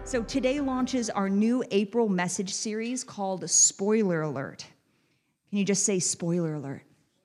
So today launches our new April message series called Spoiler Alert. Can you just say spoiler alert?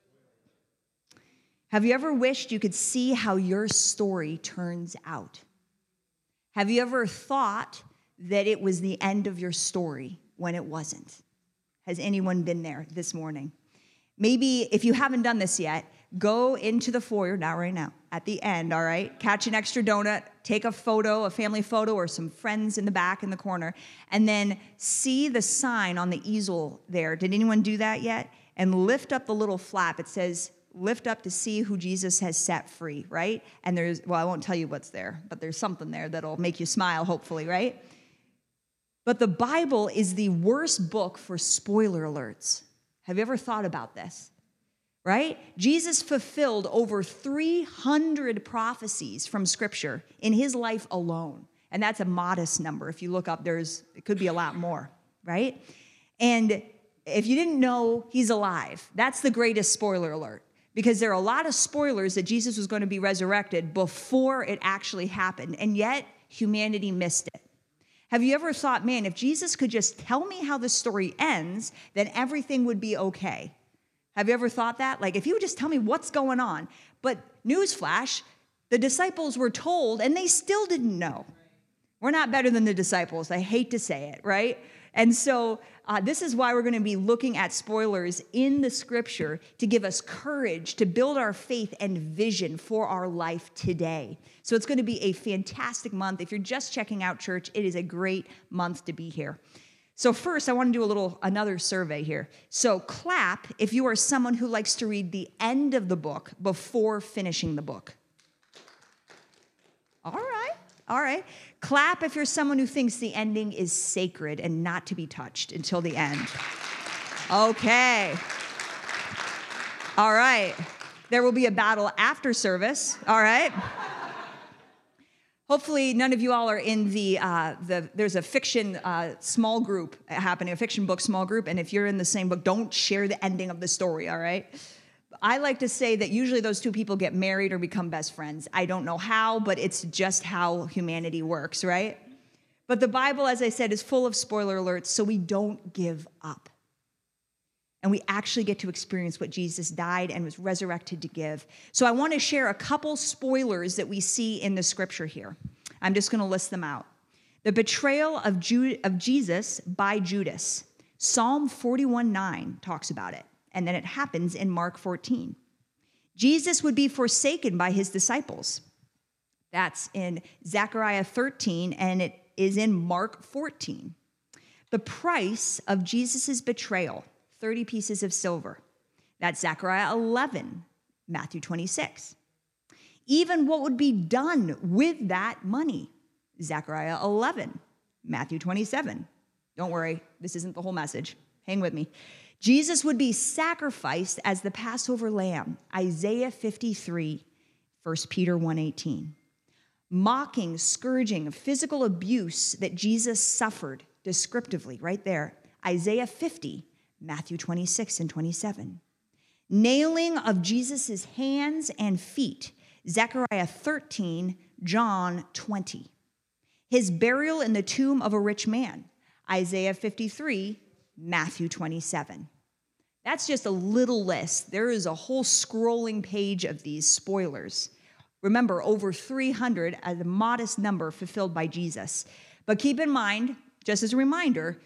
Have you ever wished you could see how your story turns out? Have you ever thought that it was the end of your story when it wasn't? Has anyone been there this morning? Maybe if you haven't done this yet, go into the foyer, not right now, at the end, all right? Catch an extra donut, take a photo, a family photo, or some friends in the back in the corner, and then see the sign on the easel there. Did anyone do that yet? And lift up the little flap. It says, lift up to see who Jesus has set free, right? And there's, well, I won't tell you what's there, but there's something there that'll make you smile, hopefully, right? But the Bible is the worst book for spoiler alerts. Have you ever thought about this? Right? Jesus fulfilled over 300 prophecies from Scripture in his life alone. And that's a modest number. If you look up, it could be a lot more, right? And if you didn't know he's alive, that's the greatest spoiler alert. Because there are a lot of spoilers that Jesus was going to be resurrected before it actually happened. And yet, humanity missed it. Have you ever thought, man, if Jesus could just tell me how the story ends, then everything would be okay? Have you ever thought that? Like, if you would just tell me what's going on. But newsflash, the disciples were told, and they still didn't know. We're not better than the disciples. I hate to say it, right? And so this is why we're going to be looking at spoilers in the Scripture to give us courage, to build our faith and vision for our life today. So it's going to be a fantastic month. If you're just checking out church, it is a great month to be here. So first, I want to do another survey here. So clap if you are someone who likes to read the end of the book before finishing the book. All right. Clap if you're someone who thinks the ending is sacred and not to be touched until the end. Okay. All right. There will be a battle after service. All right. Hopefully, none of you all are in there's a fiction small group happening, a fiction book small group, and if you're in the same book, don't share the ending of the story, all right? I like to say that usually those two people get married or become best friends. I don't know how, but it's just how humanity works, right? But the Bible, as I said, is full of spoiler alerts, so we don't give up. And we actually get to experience what Jesus died and was resurrected to give. So I want to share a couple spoilers that we see in the Scripture here. I'm just going to list them out. The betrayal of Jesus by Judas. Psalm 41:9 talks about it. And then it happens in Mark 14. Jesus would be forsaken by his disciples. That's in Zechariah 13, and it is in Mark 14. The price of Jesus' betrayal. 30 pieces of silver. That's Zechariah 11, Matthew 26. Even what would be done with that money. Zechariah 11, Matthew 27. Don't worry, this isn't the whole message. Hang with me. Jesus would be sacrificed as the Passover lamb. Isaiah 53, 1 Peter 1:18. Mocking, scourging, physical abuse that Jesus suffered descriptively right there. Isaiah 50, Matthew 26 and 27. Nailing of Jesus' hands and feet. Zechariah 13, John 20. His burial in the tomb of a rich man. Isaiah 53, Matthew 27. That's just a little list. There is a whole scrolling page of these spoilers. Remember, over 300 as a modest number fulfilled by Jesus. But keep in mind, just as a reminder,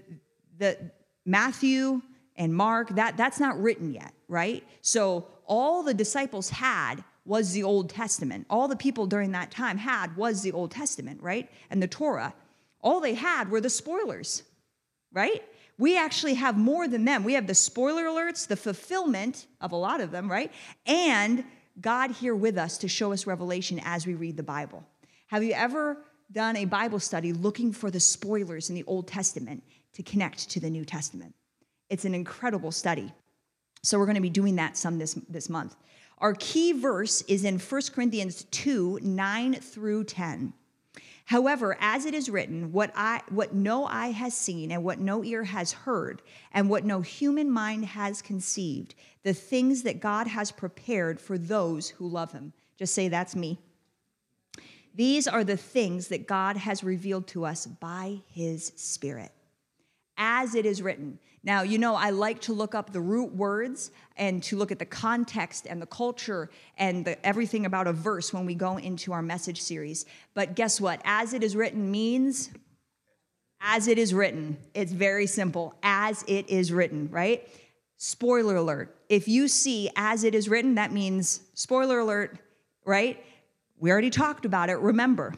that Matthew and Mark, that's not written yet, right? So all the disciples had was the Old Testament. All the people during that time had was the Old Testament, right? And the Torah. All they had were the spoilers, right? We actually have more than them. We have the spoiler alerts, the fulfillment of a lot of them, right? And God here with us to show us revelation as we read the Bible. Have you ever done a Bible study looking for the spoilers in the Old Testament to connect to the New Testament? It's an incredible study. So we're going to be doing that some this month. Our key verse is in 1 Corinthians 2, 9 through 10. However, as it is written, what no eye has seen and what no ear has heard and what no human mind has conceived, the things that God has prepared for those who love him. Just say, that's me. These are the things that God has revealed to us by his Spirit, as it is written. Now, I like to look up the root words and to look at the context and the culture and everything about a verse when we go into our message series. But guess what? As it is written means as it is written. It's very simple. As it is written, right? Spoiler alert. If you see as it is written, that means spoiler alert, right? We already talked about it. Remember.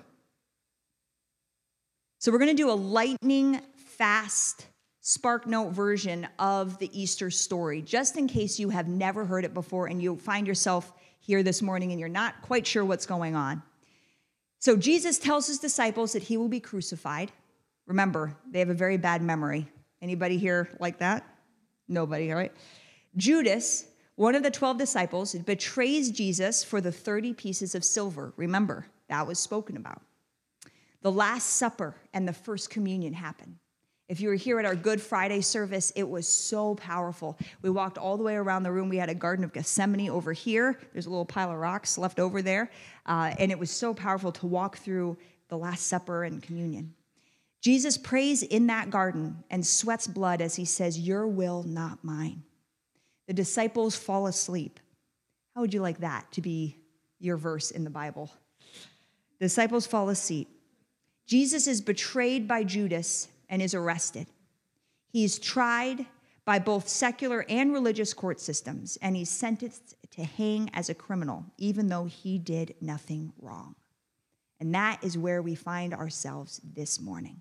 So we're going to do a lightning fast Spark Note version of the Easter story, just in case you have never heard it before and you find yourself here this morning and you're not quite sure what's going on. So Jesus tells his disciples that he will be crucified. Remember, they have a very bad memory. Anybody here like that? Nobody, all right? Judas, one of the 12 disciples, betrays Jesus for the 30 pieces of silver. Remember, that was spoken about. The Last Supper and the First Communion happened. If you were here at our Good Friday service, it was so powerful. We walked all the way around the room. We had a Garden of Gethsemane over here. There's a little pile of rocks left over there. And it was so powerful to walk through the Last Supper and communion. Jesus prays in that garden and sweats blood as he says, "Your will, not mine." The disciples fall asleep. How would you like that to be your verse in the Bible? The disciples fall asleep. Jesus is betrayed by Judas and is arrested. He's tried by both secular and religious court systems, and he's sentenced to hang as a criminal, even though he did nothing wrong. And that is where we find ourselves this morning.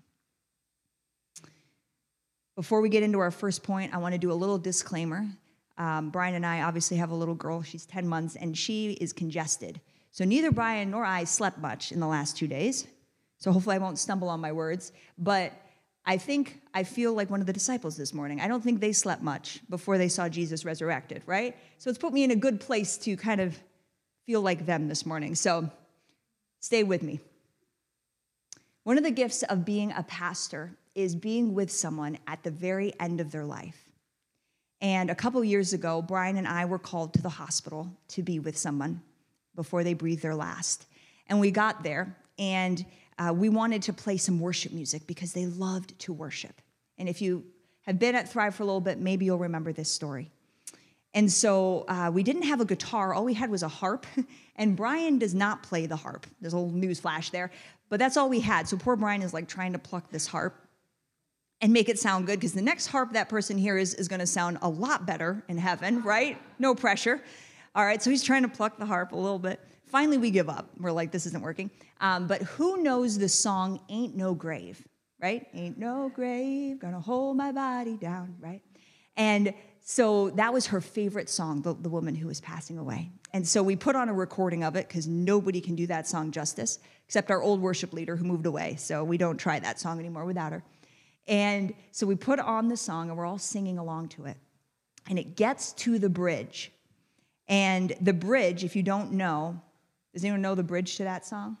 Before we get into our first point, I want to do a little disclaimer. Brian and I obviously have a little girl. She's 10 months, and she is congested. So neither Brian nor I slept much in the last 2 days. So hopefully I won't stumble on my words. But I feel like one of the disciples this morning. I don't think they slept much before they saw Jesus resurrected, right? So it's put me in a good place to kind of feel like them this morning. So stay with me. One of the gifts of being a pastor is being with someone at the very end of their life. And a couple years ago, Brian and I were called to the hospital to be with someone before they breathed their last. And we got there, and we wanted to play some worship music because they loved to worship. And if you have been at Thrive for a little bit, maybe you'll remember this story. And so we didn't have a guitar. All we had was a harp. And Brian does not play the harp. There's a little news flash there. But that's all we had. So poor Brian is like trying to pluck this harp and make it sound good, because the next harp that person hears is going to sound a lot better in heaven, right? No pressure. All right, so he's trying to pluck the harp a little bit. Finally, we give up. We're like, this isn't working. But who knows the song Ain't No Grave, right? Ain't no grave gonna hold my body down, right? And so that was her favorite song, the woman who was passing away. And so we put on a recording of it, because nobody can do that song justice, except our old worship leader who moved away. So we don't try that song anymore without her. And so we put on the song, and we're all singing along to it. And it gets to the bridge. And the bridge, if you don't know, does anyone know the bridge to that song?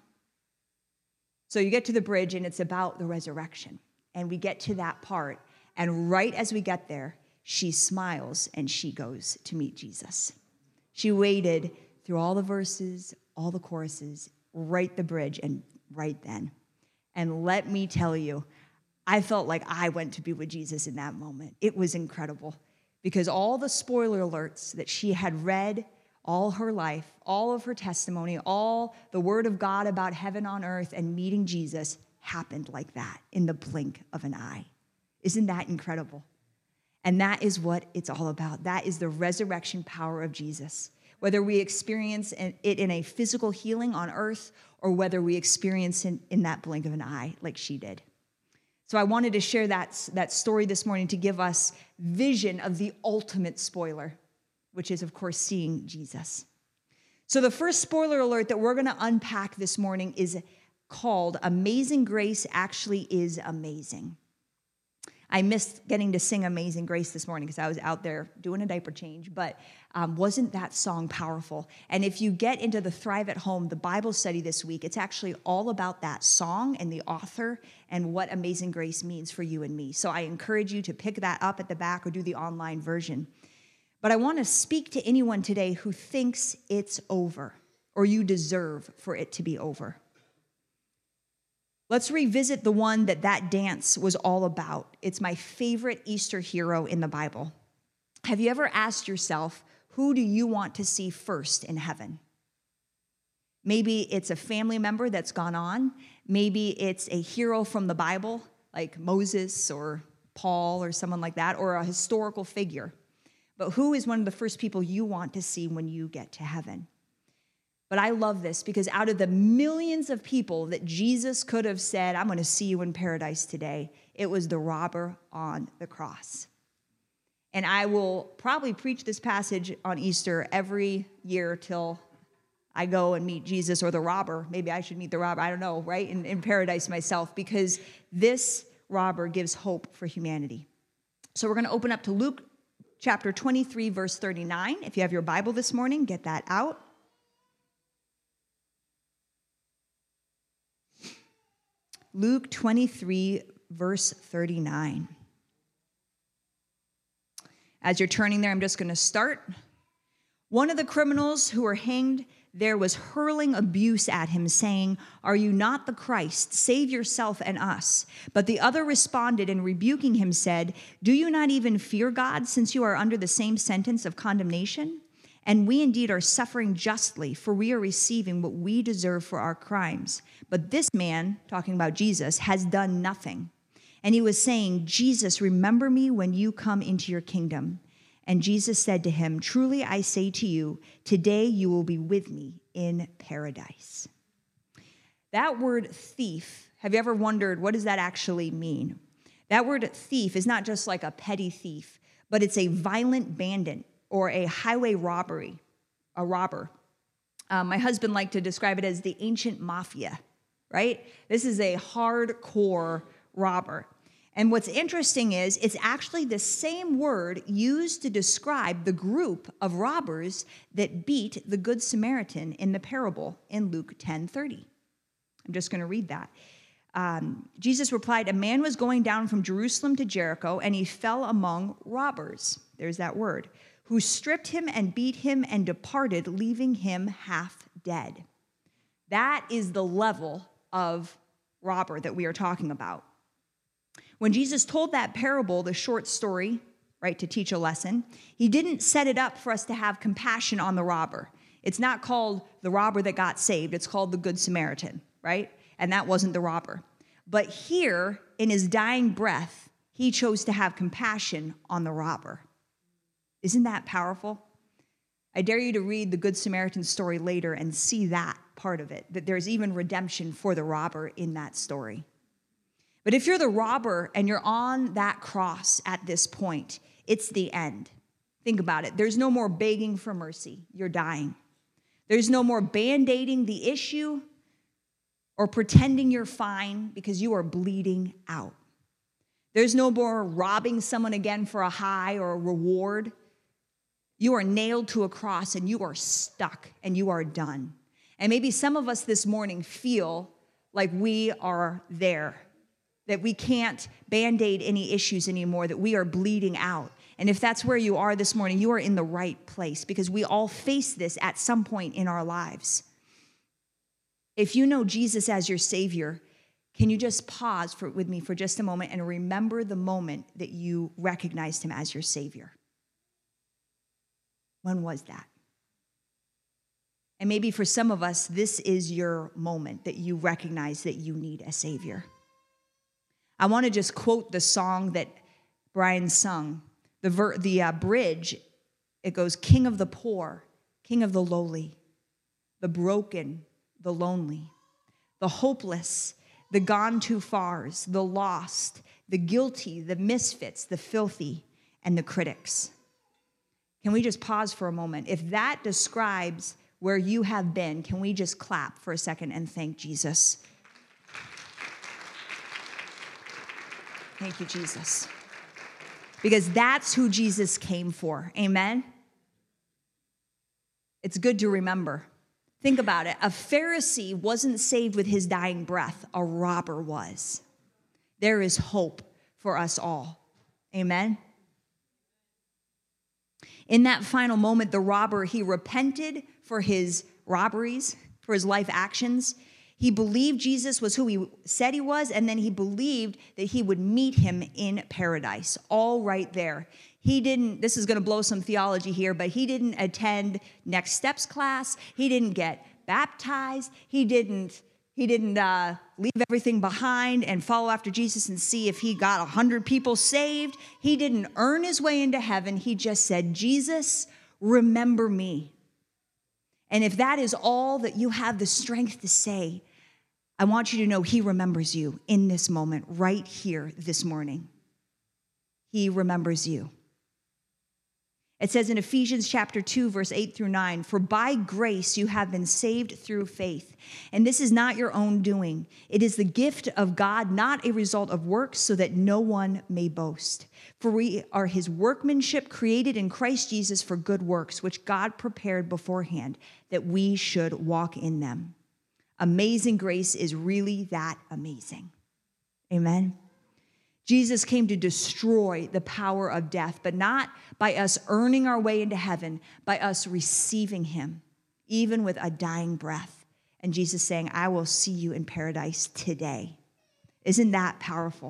So you get to the bridge, and it's about the resurrection. And we get to that part, and right as we get there, she smiles, and she goes to meet Jesus. She waited through all the verses, all the choruses, right the bridge, and right then. And let me tell you, I felt like I went to be with Jesus in that moment. It was incredible, because all the spoiler alerts that she had read all her life, all of her testimony, all the word of God about heaven on earth and meeting Jesus happened like that in the blink of an eye. Isn't that incredible? And that is what it's all about. That is the resurrection power of Jesus. Whether we experience it in a physical healing on earth, or whether we experience it in that blink of an eye like she did. So I wanted to share that story this morning to give us vision of the ultimate spoiler, which is, of course, seeing Jesus. So the first spoiler alert that we're going to unpack this morning is called Amazing Grace Actually Is Amazing. I missed getting to sing Amazing Grace this morning because I was out there doing a diaper change, but wasn't that song powerful? And if you get into the Thrive at Home, the Bible study this week, it's actually all about that song and the author and what Amazing Grace means for you and me. So I encourage you to pick that up at the back or do the online version. But I want to speak to anyone today who thinks it's over or you deserve for it to be over. Let's revisit the one that dance was all about. It's my favorite Easter hero in the Bible. Have you ever asked yourself, who do you want to see first in heaven? Maybe it's a family member that's gone on. Maybe it's a hero from the Bible, like Moses or Paul or someone like that, or a historical figure. But who is one of the first people you want to see when you get to heaven? But I love this because out of the millions of people that Jesus could have said, I'm going to see you in paradise today, it was the robber on the cross. And I will probably preach this passage on Easter every year till I go and meet Jesus or the robber. Maybe I should meet the robber, I don't know, right? In paradise myself, because this robber gives hope for humanity. So we're going to open up to Luke chapter 23, verse 39. If you have your Bible this morning, get that out. Luke 23, verse 39. As you're turning there, I'm just going to start. One of the criminals who were hanged there was hurling abuse at him, saying, "Are you not the Christ? Save yourself and us." But the other responded and rebuking him said, "Do you not even fear God, since you are under the same sentence of condemnation? And we indeed are suffering justly, for we are receiving what we deserve for our crimes. But this man," talking about Jesus, "has done nothing." And he was saying, "Jesus, remember me when you come into your kingdom." And Jesus said to him, "Truly I say to you, today you will be with me in paradise." That word thief, have you ever wondered, what does that actually mean? That word thief is not just like a petty thief, but it's a violent bandit or a highway robber. My husband liked to describe it as the ancient mafia, right? This is a hardcore robber. And what's interesting is it's actually the same word used to describe the group of robbers that beat the Good Samaritan in the parable in Luke 10:30. I'm just going to read that. Jesus replied, "A man was going down from Jerusalem to Jericho, and he fell among robbers," there's that word, "who stripped him and beat him and departed, leaving him half dead." That is the level of robber that we are talking about. When Jesus told that parable, the short story, right, to teach a lesson, he didn't set it up for us to have compassion on the robber. It's not called the robber that got saved. It's called the Good Samaritan, right? And that wasn't the robber. But here, in his dying breath, he chose to have compassion on the robber. Isn't that powerful? I dare you to read the Good Samaritan story later and see that part of it, that there's even redemption for the robber in that story. But if you're the robber and you're on that cross at this point, it's the end. Think about it. There's no more begging for mercy. You're dying. There's no more band-aiding the issue or pretending you're fine because you are bleeding out. There's no more robbing someone again for a high or a reward. You are nailed to a cross and you are stuck and you are done. And maybe some of us this morning feel like we are there, that we can't band-aid any issues anymore, that we are bleeding out. And if that's where you are this morning, you are in the right place because we all face this at some point in our lives. If you know Jesus as your Savior, can you just pause with me for just a moment and remember the moment that you recognized him as your Savior? When was that? And maybe for some of us, this is your moment that you recognize that you need a Savior. I want to just quote the song that Brian sung. The bridge, it goes, "King of the poor, King of the lowly, the broken, the lonely, the hopeless, the gone too fars, the lost, the guilty, the misfits, the filthy, and the critics." Can we just pause for a moment? If that describes where you have been, can we just clap for a second and thank Jesus? Thank you, Jesus. Because that's who Jesus came for. Amen? It's good to remember. Think about it. A Pharisee wasn't saved with his dying breath. A robber was. There is hope for us all. Amen? In that final moment, the robber, he repented for his robberies, for his life actions. He believed Jesus was who he said he was, and then he believed that he would meet him in paradise, all right there. He didn't, this is going to blow some theology here, but he didn't attend Next Steps class. He didn't get baptized. He didn't leave everything behind and follow after Jesus and see if he got 100 people saved. He didn't earn his way into heaven. He just said, Jesus, remember me. And if that is all that you have the strength to say, I want you to know he remembers you in this moment, right here this morning. He remembers you. It says in Ephesians chapter 2, verse 8 through 9, for by grace you have been saved through faith. And this is not your own doing. It is the gift of God, not a result of works, so that no one may boast. For we are his workmanship, created in Christ Jesus for good works, which God prepared beforehand that we should walk in them. Amazing grace is really that amazing. Amen. Jesus came to destroy the power of death, but not by us earning our way into heaven, by us receiving him, even with a dying breath. And Jesus saying, I will see you in paradise today. Isn't that powerful?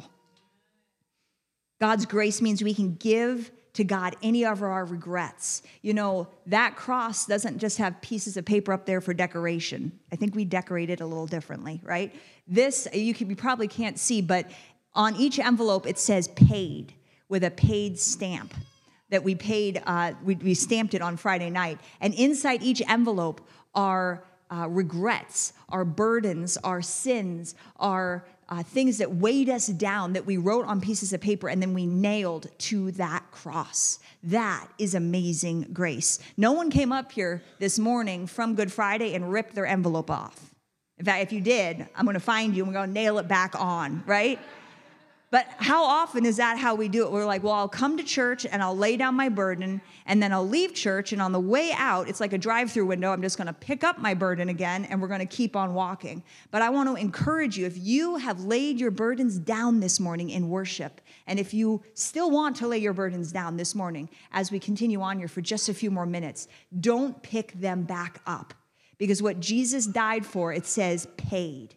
God's grace means we can give to God any of our regrets. You know, that cross doesn't just have pieces of paper up there for decoration. I think we decorate it a little differently, right? This, you probably can't see, but on each envelope, it says paid with a paid stamp that we paid. We stamped it on Friday night. And inside each envelope are regrets, our burdens, our sins, our things that weighed us down that we wrote on pieces of paper and then we nailed to that cross. That is amazing grace. No one came up here this morning from Good Friday and ripped their envelope off. In fact, if you did, I'm going to find you and we're going to nail it back on, right? But how often is that how we do it? We're like, well, I'll come to church and I'll lay down my burden and then I'll leave church and on the way out, it's like a drive-through window. I'm just going to pick up my burden again and we're going to keep on walking. But I want to encourage you, if you have laid your burdens down this morning in worship, and if you still want to lay your burdens down this morning as we continue on here for just a few more minutes, don't pick them back up. Because what Jesus died for, it says paid.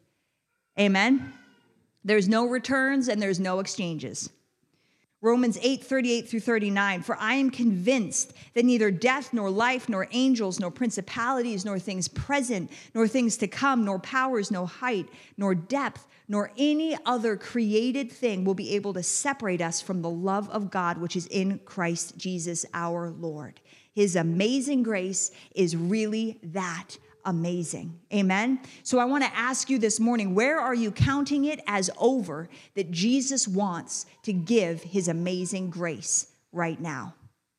Amen? There's no returns and there's no exchanges. Romans 8:38 through 39, for I am convinced that neither death, nor life, nor angels, nor principalities, nor things present, nor things to come, nor powers, nor height, nor depth, nor any other created thing will be able to separate us from the love of God, which is in Christ Jesus our Lord. His amazing grace is really that amazing. Amen. So I want to ask you this morning, where are you counting it as over that Jesus wants to give his amazing grace right now?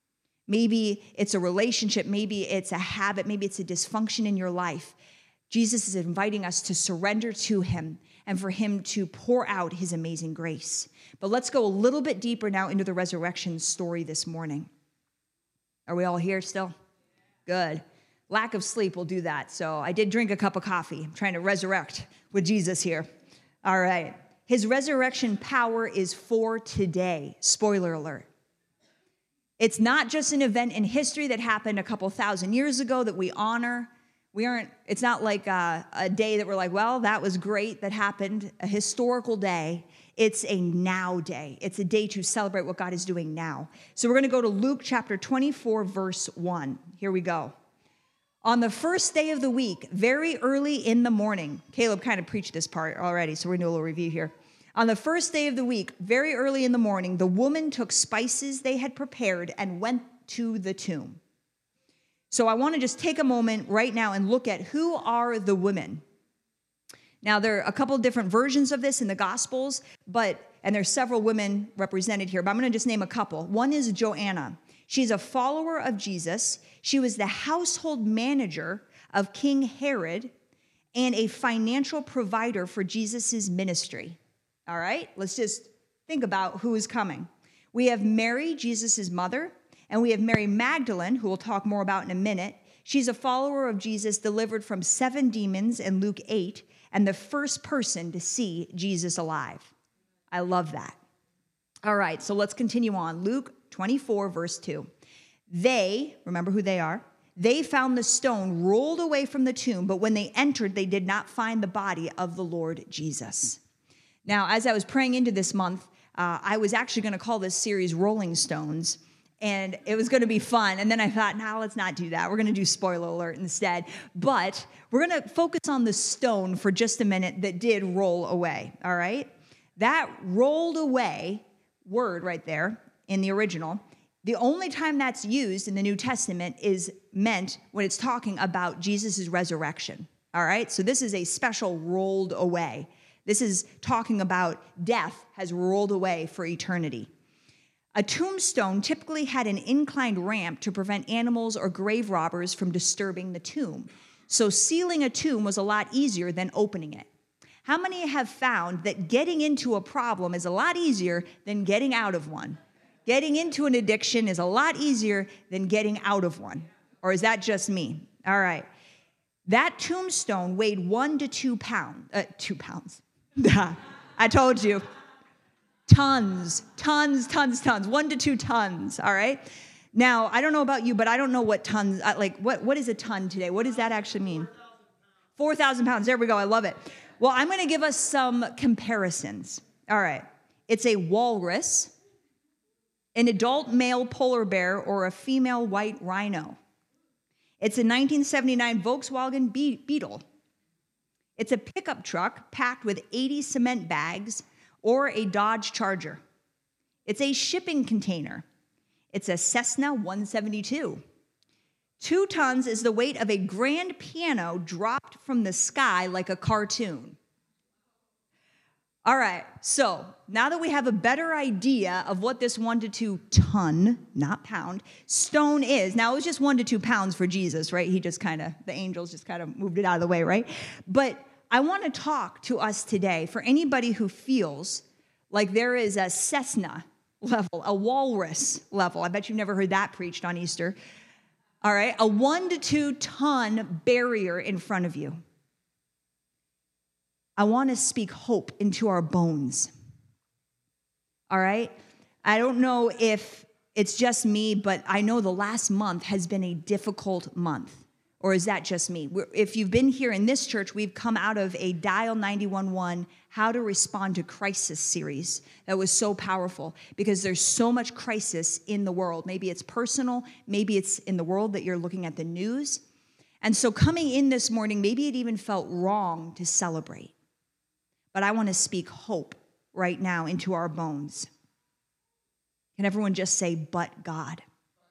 Maybe it's a relationship, maybe it's a habit, maybe it's a dysfunction in your life. Jesus is inviting us to surrender to him and for him to pour out his amazing grace. But let's go a little bit deeper now into the resurrection story this morning. Are we all here still? Good. Lack of sleep will do that. So I did drink a cup of coffee. I'm trying to resurrect with Jesus here. All right. His resurrection power is for today. Spoiler alert. It's not just an event in history that happened a couple thousand years ago that we honor. It's not like a day that we're like, well, that was great that happened, a historical day. It's a now day. It's a day to celebrate what God is doing now. So we're going to go to Luke chapter 24, verse 1. Here we go. On the first day of the week, very early in the morning, Caleb kind of preached this part already, so we're going to do a little review here. On the first day of the week, very early in the morning, the woman took spices they had prepared and went to the tomb. So I want to just take a moment right now and look at who are the women. Now, there are a couple of different versions of this in the Gospels, and there's several women represented here, but I'm going to just name a couple. One is Joanna. She's a follower of Jesus. She was the household manager of King Herod and a financial provider for Jesus' ministry. All right, let's just think about who is coming. We have Mary, Jesus' mother, and we have Mary Magdalene, who we'll talk more about in a minute. She's a follower of Jesus, delivered from 7 demons in Luke 8, and the first person to see Jesus alive. I love that. All right, so let's continue on. Luke 24, verse 2. They, remember who they are, They found the stone rolled away from the tomb, but when they entered, they did not find the body of the Lord Jesus. Now, as I was praying into this month, I was actually going to call this series Rolling Stones, and it was going to be fun. And then I thought, no, let's not do that. We're going to do spoiler alert instead. But we're going to focus on the stone for just a minute that did roll away, all right? That rolled away word right there in the original, the only time that's used in the New Testament is meant when it's talking about Jesus' resurrection, all right? So this is a special rolled away. This is talking about death has rolled away for eternity. A tombstone typically had an inclined ramp to prevent animals or grave robbers from disturbing the tomb. So sealing a tomb was a lot easier than opening it. How many have found that getting into a problem is a lot easier than getting out of one? Getting into an addiction is a lot easier than getting out of one. Or is that just me? All right. That tombstone weighed 1 to 2 pounds. 2 pounds. I told you. Tons. 1 to 2 tons. All right. Now, I don't know about you, but I don't know what tons, what is a ton today? What does that actually mean? 4,000 pounds. There we go. I love it. Well, I'm going to give us some comparisons. All right. It's a walrus, an adult male polar bear, or a female white rhino. It's a 1979 Volkswagen Beetle. It's a pickup truck packed with 80 cement bags, or a Dodge Charger. It's a shipping container. It's a Cessna 172. 2 tons is the weight of a grand piano dropped from the sky like a cartoon. All right, so now that we have a better idea of what this 1 to 2 ton, not pound, stone is, now it was just 1 to 2 pounds for Jesus, right? The angels just kind of moved it out of the way, right? But I want to talk to us today for anybody who feels like there is a Cessna level, a walrus level. I bet you've never heard that preached on Easter. All right, a 1 to 2 ton barrier in front of you. I want to speak hope into our bones. All right? I don't know if it's just me, but I know the last month has been a difficult month. Or is that just me? If you've been here in this church, we've come out of a Dial 911 How to Respond to Crisis series that was so powerful because there's so much crisis in the world. Maybe it's personal, maybe it's in the world that you're looking at the news. And so coming in this morning, maybe it even felt wrong to celebrate. But I want to speak hope right now into our bones. Can everyone just say, but God?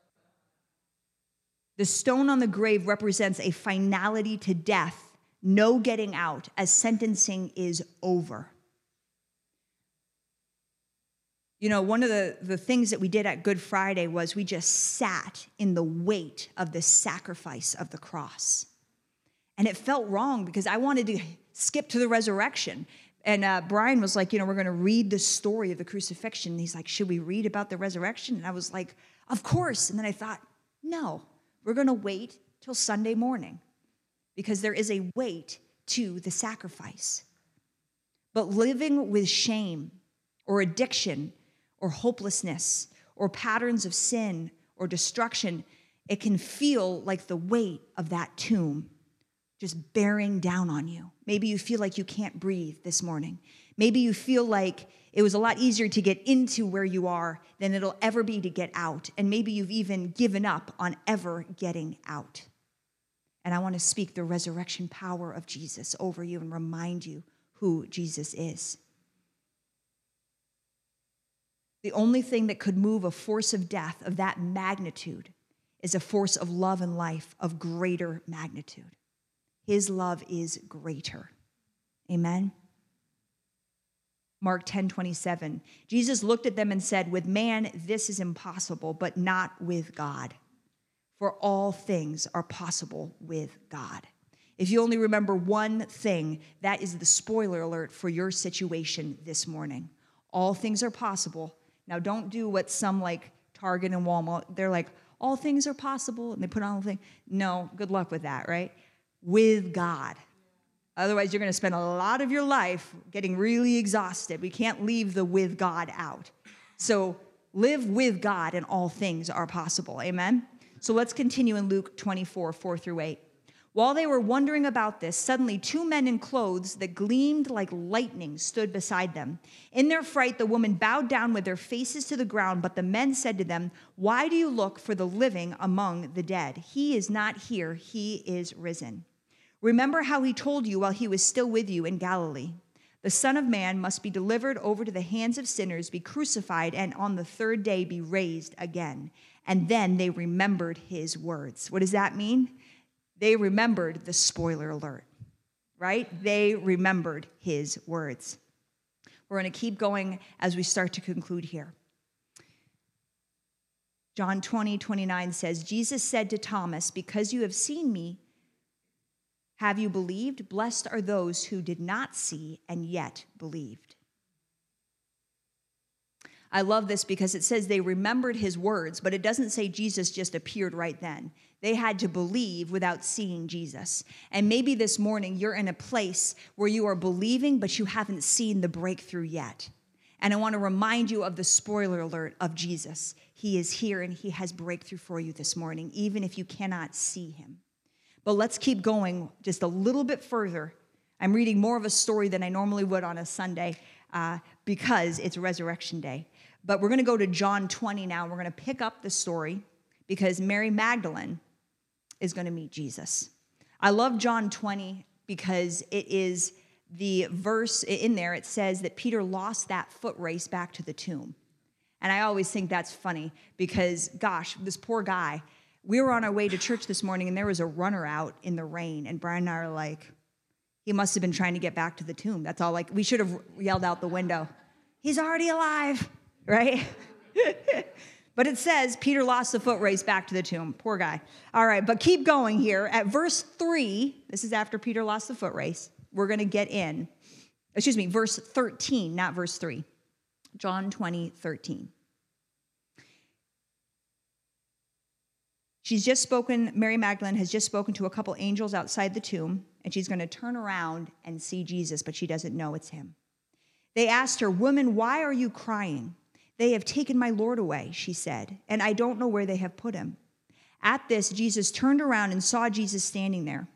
The stone on the grave represents a finality to death, no getting out, as sentencing is over. You know, one of the things that we did at Good Friday was we just sat in the weight of the sacrifice of the cross. And it felt wrong because I wanted to skip to the resurrection. And Brian was like, we're going to read the story of the crucifixion. And he's like, should we read about the resurrection? And I was like, of course. And then I thought, no, we're going to wait till Sunday morning because there is a weight to the sacrifice. But living with shame or addiction or hopelessness or patterns of sin or destruction, it can feel like the weight of that tomb just bearing down on you. Maybe you feel like you can't breathe this morning. Maybe you feel like it was a lot easier to get into where you are than it'll ever be to get out. And maybe you've even given up on ever getting out. And I want to speak the resurrection power of Jesus over you and remind you who Jesus is. The only thing that could move a force of death of that magnitude is a force of love and life of greater magnitude. His love is greater. Amen? Mark 10:27. Jesus looked at them and said, with man, this is impossible, but not with God. For all things are possible with God. If you only remember one thing, that is the spoiler alert for your situation this morning. All things are possible. Now, don't do what some like Target and Walmart, they're like, all things are possible, and they put on the thing. No, good luck with that, right? With God. Otherwise, you're going to spend a lot of your life getting really exhausted. We can't leave the with God out. So live with God and all things are possible. Amen? So let's continue in Luke 24, 4 through 8. While they were wondering about this, suddenly 2 men in clothes that gleamed like lightning stood beside them. In their fright, the women bowed down with their faces to the ground, but the men said to them, "Why do you look for the living among the dead? He is not here, he is risen. Remember how he told you while he was still with you in Galilee. The Son of Man must be delivered over to the hands of sinners, be crucified, and on the 3rd day be raised again." And then they remembered his words. What does that mean? They remembered the spoiler alert, right? They remembered his words. We're going to keep going as we start to conclude here. John 20:29 says, Jesus said to Thomas, "Because you have seen me, have you believed? Blessed are those who did not see and yet believed." I love this because it says they remembered his words, but it doesn't say Jesus just appeared right then. They had to believe without seeing Jesus. And maybe this morning you're in a place where you are believing, but you haven't seen the breakthrough yet. And I want to remind you of the spoiler alert of Jesus. He is here and he has breakthrough for you this morning, even if you cannot see him. But let's keep going just a little bit further. I'm reading more of a story than I normally would on a Sunday because it's Resurrection Day. But we're going to go to John 20 now. We're going to pick up the story because Mary Magdalene is going to meet Jesus. I love John 20 because it is the verse in there. It says that Peter lost that foot race back to the tomb. And I always think that's funny because, gosh, this poor guy, we were on our way to church this morning and there was a runner out in the rain. And Brian and I are like, he must have been trying to get back to the tomb. That's all. Like, we should have yelled out the window, "He's already alive." Right? But it says Peter lost the foot race back to the tomb. Poor guy. All right, but keep going here. At verse 3, this is after Peter lost the foot race. We're going to get in. Verse 13, not verse 3. John 20:13. Mary Magdalene has just spoken to a couple angels outside the tomb, and she's going to turn around and see Jesus, but she doesn't know it's him. They asked her, "Woman, why are you crying?" "They have taken my Lord away," she said, "and I don't know where they have put him." At this, she turned around and saw Jesus standing there.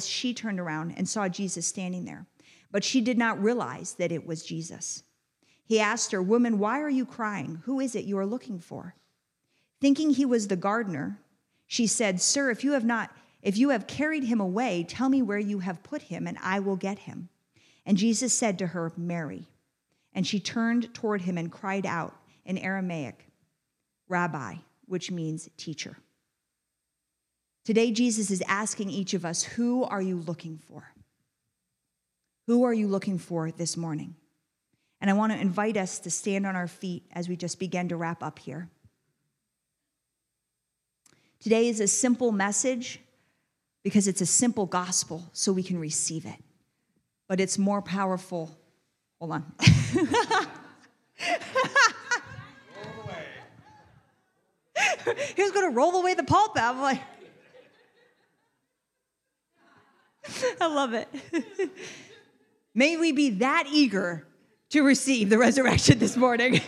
But she did not realize that it was Jesus. He asked her, "Woman, why are you crying? Who is it you are looking for?" Thinking he was the gardener, she said, "Sir, if you have carried him away, tell me where you have put him, and I will get him." And Jesus said to her, "Mary." And she turned toward him and cried out in Aramaic, "Rabbi," which means teacher. Today, Jesus is asking each of us, who are you looking for? Who are you looking for this morning? And I want to invite us to stand on our feet as we just begin to wrap up here. Today is a simple message because it's a simple gospel, so we can receive it. But it's more powerful. Hold on. He was going to roll away the pulpit. I'm like, I love it. May we be that eager to receive the resurrection this morning.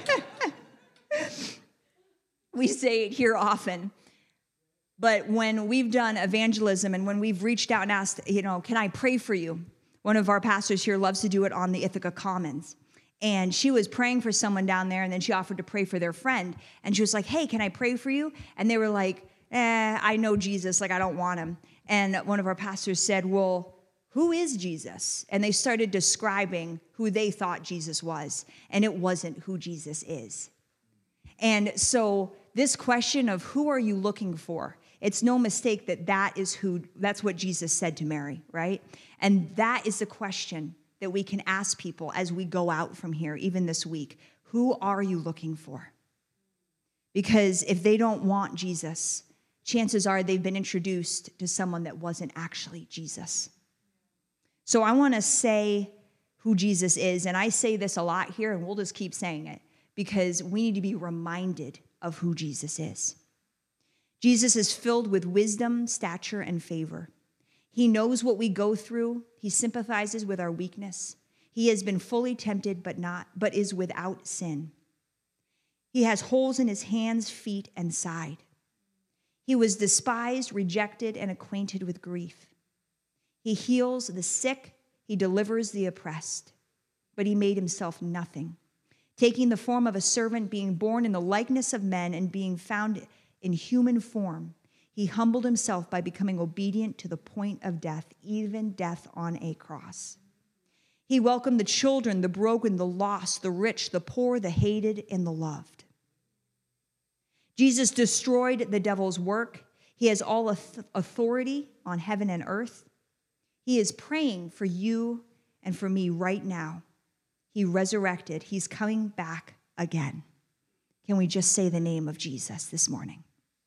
We say it here often, but when we've done evangelism and when we've reached out and asked, can I pray for you? One of our pastors here loves to do it on the Ithaca Commons. And she was praying for someone down there, and then she offered to pray for their friend. And she was like, "Hey, can I pray for you?" And they were like, I know Jesus, I don't want him. And one of our pastors said, "Well, who is Jesus?" And they started describing who they thought Jesus was, and it wasn't who Jesus is. And so this question of who are you looking for, it's no mistake that's what Jesus said to Mary, right? And that is the question that we can ask people as we go out from here, even this week. Who are you looking for? Because if they don't want Jesus, chances are they've been introduced to someone that wasn't actually Jesus. So I want to say who Jesus is, and I say this a lot here, and we'll just keep saying it, because we need to be reminded of who Jesus is. Jesus is filled with wisdom, stature, and favor. He knows what we go through. He sympathizes with our weakness. He has been fully tempted, but is without sin. He has holes in his hands, feet, and side. He was despised, rejected, and acquainted with grief. He heals the sick, he delivers the oppressed, but he made himself nothing, taking the form of a servant, being born in the likeness of men, and being found in human form. He humbled himself by becoming obedient to the point of death, even death on a cross. He welcomed the children, the broken, the lost, the rich, the poor, the hated, and the loved. Jesus destroyed the devil's work. He has all authority on heaven and earth. He is praying for you and for me right now. He resurrected. He's coming back again. Can we just say the name of Jesus this morning?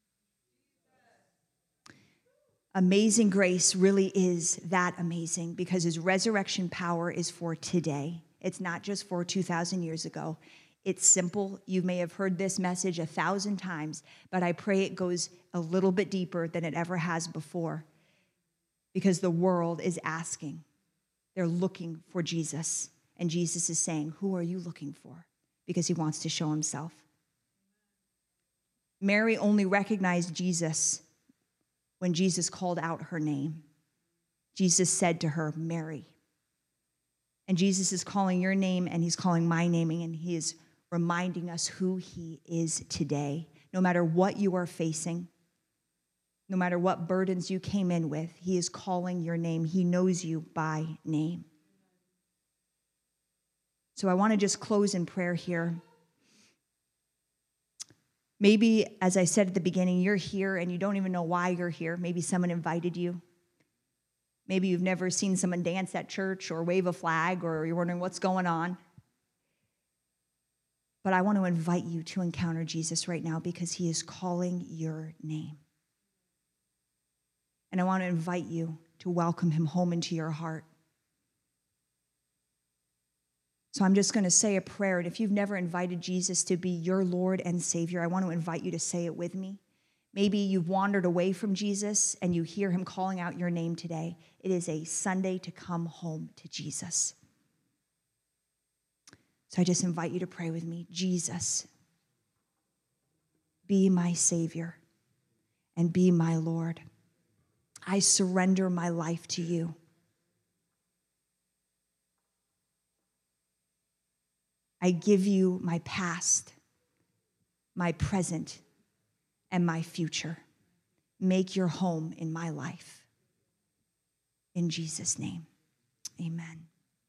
Amazing grace really is that amazing because his resurrection power is for today. It's not just for 2,000 years ago. It's simple. You may have heard this message 1,000 times, but I pray it goes a little bit deeper than it ever has before because the world is asking. They're looking for Jesus, and Jesus is saying, who are you looking for? Because he wants to show himself. Mary only recognized Jesus when Jesus called out her name. Jesus said to her, Mary. And Jesus is calling your name, and he's calling my name, and he is reminding us who he is today. No matter what you are facing, no matter what burdens you came in with, he is calling your name. He knows you by name. So I want to just close in prayer here. Maybe, as I said at the beginning, you're here and you don't even know why you're here. Maybe someone invited you. Maybe you've never seen someone dance at church or wave a flag, or you're wondering what's going on. But I want to invite you to encounter Jesus right now because he is calling your name. And I want to invite you to welcome him home into your heart. So I'm just going to say a prayer, and if you've never invited Jesus to be your Lord and Savior, I want to invite you to say it with me. Maybe you've wandered away from Jesus and you hear him calling out your name today. It is a Sunday to come home to Jesus. So I just invite you to pray with me. Jesus, be my Savior and be my Lord. I surrender my life to you. I give you my past, my present, and my future. Make your home in my life. In Jesus' name, amen.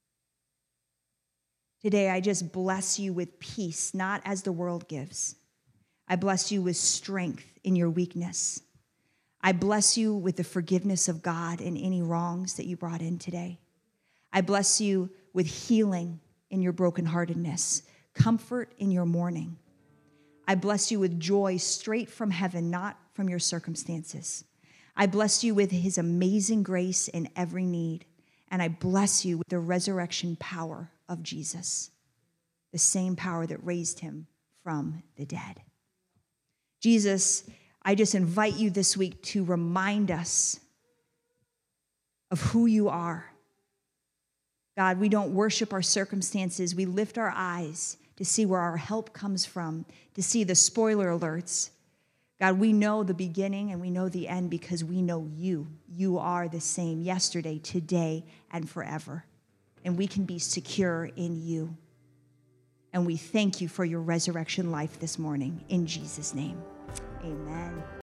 Today, I just bless you with peace, not as the world gives. I bless you with strength in your weakness. I bless you with the forgiveness of God in any wrongs that you brought in today. I bless you with healing in your brokenheartedness, comfort in your mourning. I bless you with joy straight from heaven, not from your circumstances. I bless you with his amazing grace in every need, and I bless you with the resurrection power of Jesus, the same power that raised him from the dead. Jesus, I just invite you this week to remind us of who you are. God, we don't worship our circumstances. We lift our eyes to see where our help comes from, to see the spoiler alerts. God, we know the beginning and we know the end because we know you. You are the same yesterday, today, and forever. And we can be secure in you. And we thank you for your resurrection life this morning. In Jesus' name, amen.